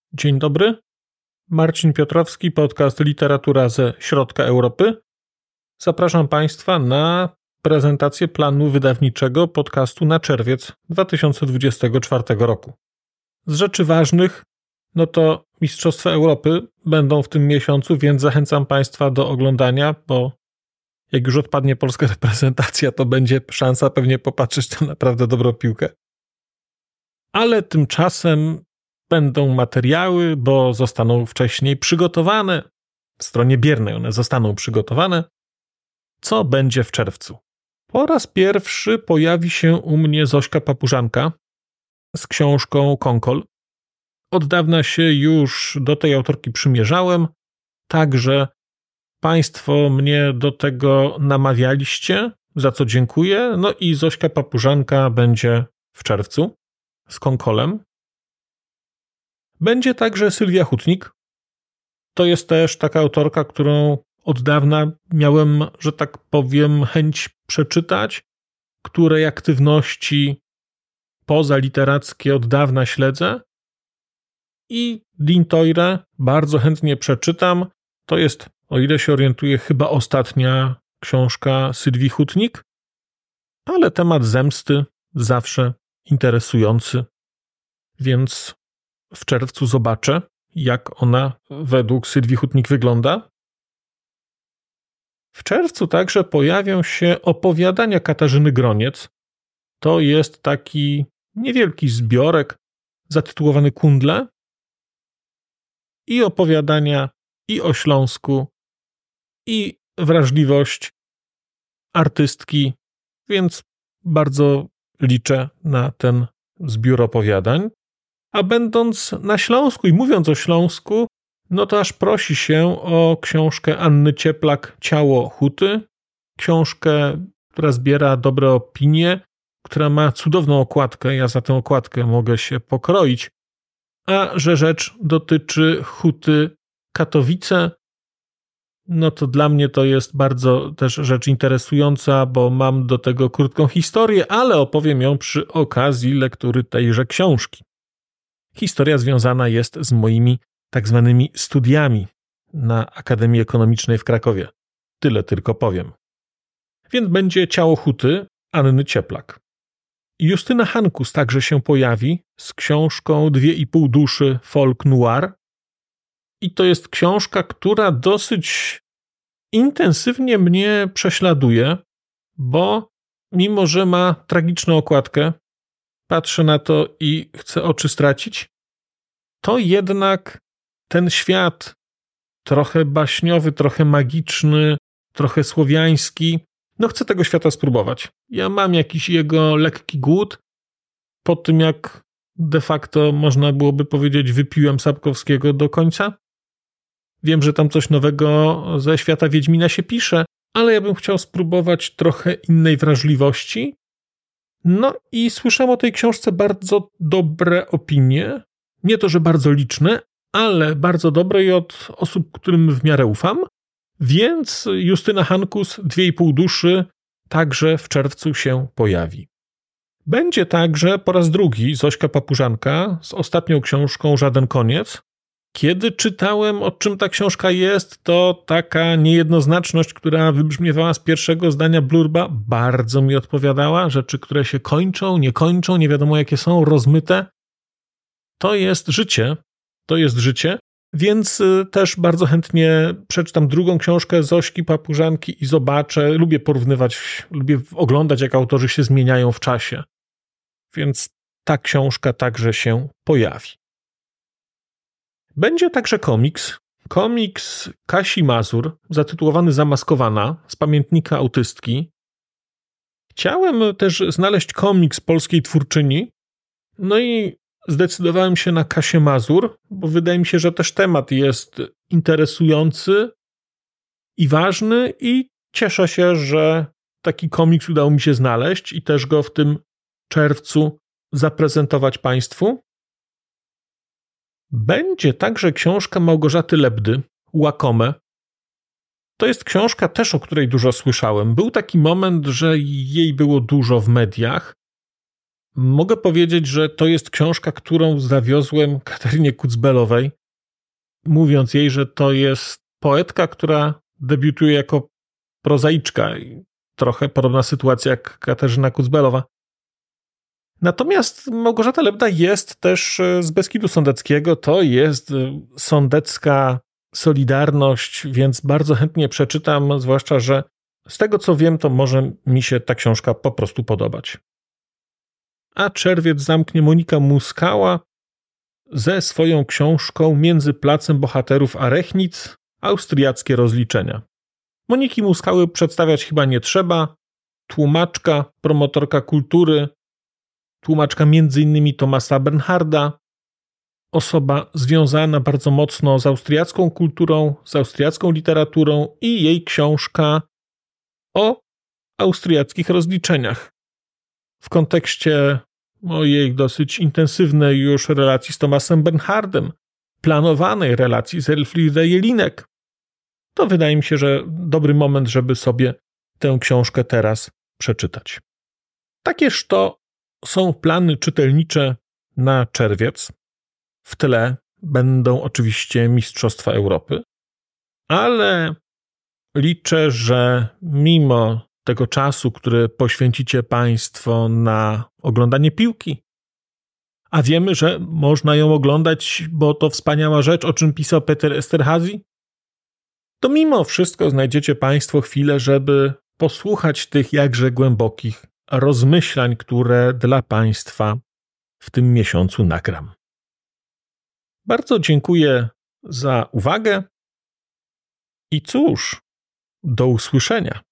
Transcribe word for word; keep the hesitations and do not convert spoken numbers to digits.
Dzień dobry, Marcin Piotrowski, podcast Literatura ze Środka Europy. Zapraszam Państwa na prezentację planu wydawniczego podcastu na czerwiec dwa tysiące dwudziestego czwartego roku. Z rzeczy ważnych, no to Mistrzostwa Europy będą w tym miesiącu, więc zachęcam Państwa do oglądania, bo jak już odpadnie polska reprezentacja, to będzie szansa pewnie popatrzeć na naprawdę dobrą piłkę. Ale tymczasem będą materiały, bo zostaną wcześniej przygotowane. W stronie biernej one zostaną przygotowane. Co będzie w czerwcu? Po raz pierwszy pojawi się u mnie Zośka Papużanka z książką Konkol. Od dawna się już do tej autorki przymierzałem, także Państwo mnie do tego namawialiście, za co dziękuję. No i Zośka Papużanka będzie w czerwcu z Konkolem. Będzie także Sylwia Hutnik. To jest też taka autorka, którą od dawna miałem, że tak powiem, chęć przeczytać, której aktywności pozaliterackie od dawna śledzę. I Din Toire bardzo chętnie przeczytam. To jest, o ile się orientuję, chyba ostatnia książka Sylwii Hutnik, ale temat zemsty zawsze interesujący, więc w czerwcu zobaczę, jak ona według Sylwii Hutnik wygląda. W czerwcu także pojawią się opowiadania Katarzyny Groniec. To jest taki niewielki zbiorek zatytułowany Kundle i opowiadania i o Śląsku, i wrażliwość artystki, więc bardzo liczę na ten zbiór opowiadań. A będąc na Śląsku i mówiąc o Śląsku, no to aż prosi się o książkę Anny Cieplak Ciało Huty. Książkę, która zbiera dobre opinie, która ma cudowną okładkę. Ja za tę okładkę mogę się pokroić. A że rzecz dotyczy Huty Katowice, no to dla mnie to jest bardzo też rzecz interesująca, bo mam do tego krótką historię, ale opowiem ją przy okazji lektury tejże książki. Historia związana jest z moimi tak zwanymi studiami na Akademii Ekonomicznej w Krakowie. Tyle tylko powiem. Więc będzie Ciało Huty Anny Cieplak. Justyna Hankus także się pojawi z książką Dwie i pół duszy folk noir. I to jest książka, która dosyć intensywnie mnie prześladuje, bo mimo, że ma tragiczną okładkę, patrzę na to i chcę oczy stracić, to jednak ten świat trochę baśniowy, trochę magiczny, trochę słowiański, no chcę tego świata spróbować. Ja mam jakiś jego lekki głód, po tym jak de facto można byłoby powiedzieć wypiłem Sapkowskiego do końca. Wiem, że tam coś nowego ze świata Wiedźmina się pisze, ale ja bym chciał spróbować trochę innej wrażliwości. No i słyszałem o tej książce bardzo dobre opinie. Nie to, że bardzo liczne, ale bardzo dobre i od osób, którym w miarę ufam. Więc Justyna Hankus, Dwie i pół duszy, także w czerwcu się pojawi. Będzie także po raz drugi Zośka Papużanka z ostatnią książką Żaden koniec. Kiedy czytałem, o czym ta książka jest, to taka niejednoznaczność, która wybrzmiewała z pierwszego zdania blurba, bardzo mi odpowiadała. Rzeczy, które się kończą, nie kończą, nie wiadomo jakie są, rozmyte. To jest życie, to jest życie, więc też bardzo chętnie przeczytam drugą książkę Zośki Papużanki i zobaczę. Lubię porównywać, lubię oglądać, jak autorzy się zmieniają w czasie. Więc ta książka także się pojawi. Będzie także komiks. Komiks Kasi Mazur, zatytułowany Zamaskowana, z pamiętnika autystki. Chciałem też znaleźć komiks polskiej twórczyni, no i zdecydowałem się na Kasię Mazur, bo wydaje mi się, że też temat jest interesujący i ważny i cieszę się, że taki komiks udało mi się znaleźć i też go w tym czerwcu zaprezentować Państwu. Będzie także książka Małgorzaty Lebdy, Łakome. To jest książka też, o której dużo słyszałem. Był taki moment, że jej było dużo w mediach. Mogę powiedzieć, że to jest książka, którą zawiozłem Katarynie Kucbelowej, mówiąc jej, że to jest poetka, która debiutuje jako prozaiczka. Trochę podobna sytuacja jak Katarzyna Kucbelowa. Natomiast Małgorzata Lebda jest też z Beskidu Sądeckiego, to jest sądecka Solidarność, więc bardzo chętnie przeczytam, zwłaszcza, że z tego co wiem, to może mi się ta książka po prostu podobać. A czerwiec zamknie Monika Muskała ze swoją książką Między placem bohaterów a Rechnic – austriackie rozliczenia. Moniki Muskały przedstawiać chyba nie trzeba. Tłumaczka, promotorka kultury, tłumaczka między innymi Thomasa Bernharda, osoba związana bardzo mocno z austriacką kulturą, z austriacką literaturą i jej książka o austriackich rozliczeniach. W kontekście mojej dosyć intensywnej już relacji z Thomasem Bernhardem, planowanej relacji z Elfriede Jelinek, to wydaje mi się, że dobry moment, żeby sobie tę książkę teraz przeczytać. Takież to są plany czytelnicze na czerwiec. W tle będą oczywiście Mistrzostwa Europy, ale liczę, że mimo tego czasu, który poświęcicie Państwo na oglądanie piłki, a wiemy, że można ją oglądać, bo to wspaniała rzecz, o czym pisał Peter Esterhazy, to mimo wszystko znajdziecie Państwo chwilę, żeby posłuchać tych jakże głębokich rozmyślań, które dla Państwa w tym miesiącu nagram. Bardzo dziękuję za uwagę i cóż, do usłyszenia.